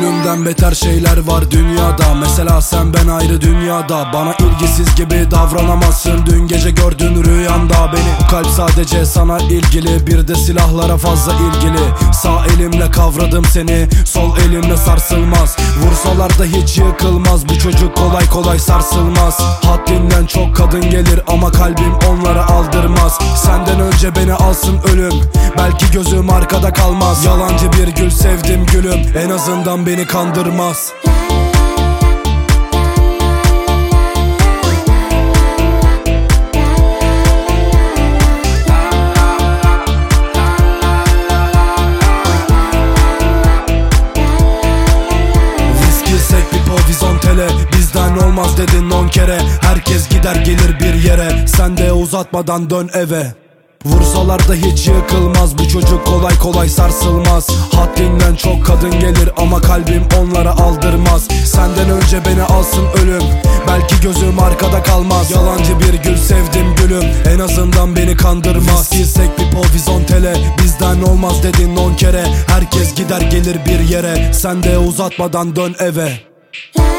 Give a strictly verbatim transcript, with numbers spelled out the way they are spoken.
Düşündüğümden beter şeyler var dünyada. Mesela sen ben ayrı dünyada. Bana ilgisiz gibi davranamazsın. Dün gece gördün rüyanda beni. Kalp sadece sana ilgili, bir de silahlara fazla ilgili. Sağ elimle kavradım seni, sol elimle sarsılmaz. Vursalar da hiç yıkılmaz, bu çocuk kolay kolay sarsılmaz. Haddinden çok kadın gelir ama kalbim onlara aldırmaz. Senden önce beni alsın ölüm, belki gözüm arkada kalmaz. Yalancı bir gül sevdim gülüm, en azından beni kandırmaz. Bizden olmaz dedin on kere. Herkes gider gelir bir yere, sen de uzatmadan dön eve. Vursalar da hiç yıkılmaz, bu çocuk kolay kolay sarsılmaz. Haddinden çok kadın gelir ama kalbim onlara aldırmaz. Senden önce beni alsın ölüm, belki gözüm arkada kalmaz. Yalancı bir gül sevdim gülüm, en azından beni kandırmaz. Gitsek bir povizon tele, bizden olmaz dedin on kere. Herkes gider gelir bir yere, sen de uzatmadan dön eve.